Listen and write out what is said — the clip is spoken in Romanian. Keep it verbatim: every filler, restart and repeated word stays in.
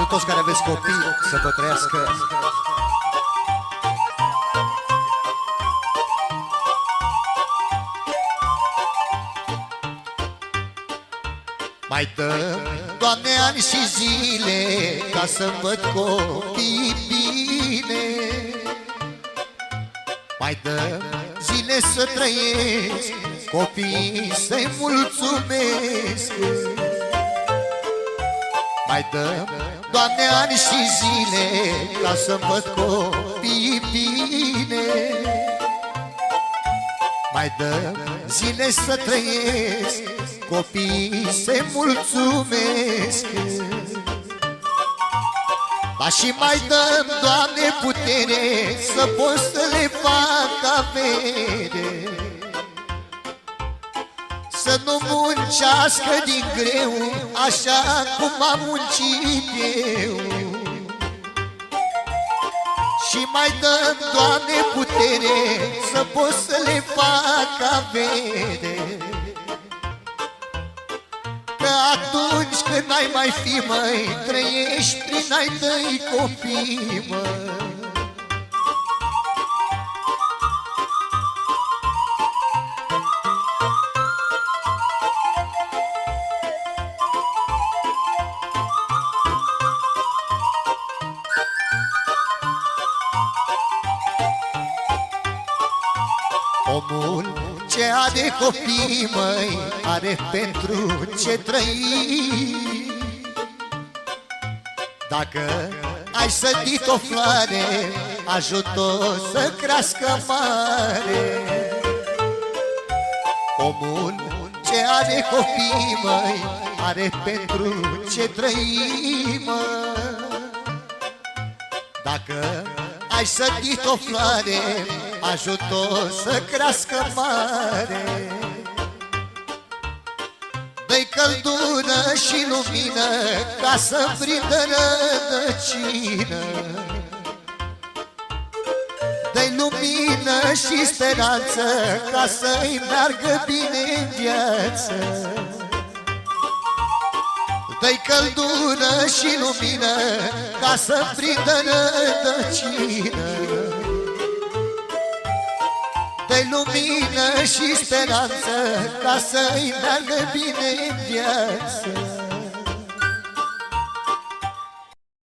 pentru toți care aveți copii, să vă trăiască. Mai dăm, Doamne, ani și zile ca să-mi văd copiii bine. Mai dăm zile să trăiesc, copiii să-i mulțumesc. Mai dăm, Doamne, ani și zile ca să-mi văd copiii bine. Mai dăm zile să trăiesc, copiii se mulțumesc. Dar și mai dăm, Doamne, putere să pot să le fac avere, să nu muncească din greu așa cum am muncit eu. Și mai dăm, Doamne, putere să pot să le fac avere, că atunci când n-ai mai fi, măi, trăiești prin ai tăi copii, măi. Omul ce are copii, măi, are pentru ce trăi. Dacă ai sădit o floare, ajută-o să crească mare. Omul ce are copii, măi, are pentru ce trăi, măi. Dacă ai sădit o floare, ajută-o să crească mare. Dă-i căldură și lumină ca să prindă rădăcină. Dă-i lumină și speranță ca să-i meargă bine în viață. Dă-i căldură și lumină ca să prindă rădăcină. Dă-i lumină și speranță ca să-i meargă bine în viață.